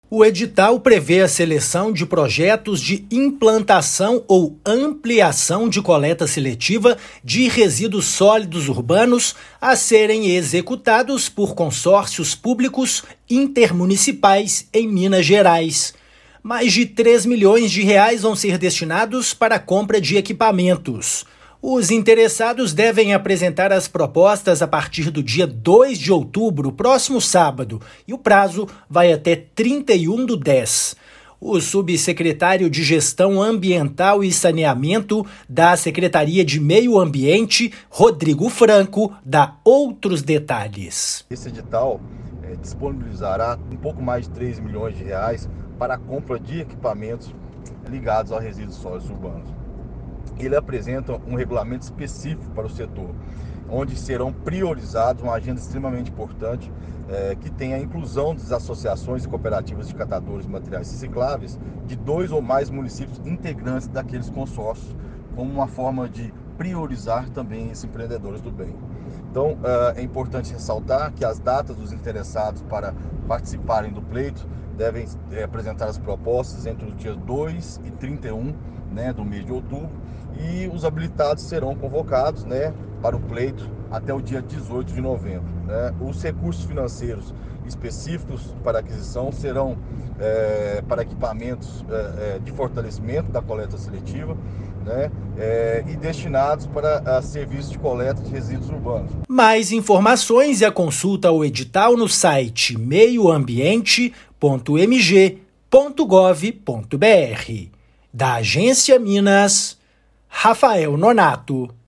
O edital prevê a seleção de projetos de implantação ou ampliação de coleta seletiva de resíduos sólidos urbanos a serem executados por consórcios públicos intermunicipais em Minas Gerais. Mais de 3 milhões de reais vão ser destinados para a compra de equipamentos. Os interessados devem apresentar as propostas a partir do dia 2 de outubro, próximo sábado, e o prazo vai até 31/10. O subsecretário de Gestão Ambiental e Saneamento da Secretaria de Meio Ambiente, Rodrigo Franco, dá outros detalhes. Esse edital disponibilizará um pouco mais de 3 milhões de reais para a compra de equipamentos ligados aos resíduos sólidos urbanos. Ele apresenta um regulamento específico para o setor, onde serão priorizados uma agenda extremamente importante, que tem a inclusão das associações e cooperativas de catadores de materiais recicláveis de 2 ou mais municípios integrantes daqueles consórcios, como uma forma de priorizar também esses empreendedores do bem. Então, é importante ressaltar que as datas dos interessados para participarem do pleito devem apresentar as propostas entre os dias 2 e 31 do mês de outubro, e os habilitados serão convocados para o pleito até o dia 18 de novembro. Os recursos financeiros específicos para aquisição serão para equipamentos de fortalecimento da coleta seletiva, e destinados para serviços de coleta de resíduos urbanos. Mais informações e a consulta ao edital no site meioambiente.mg.gov.br. Da Agência Minas, Rafael Nonato.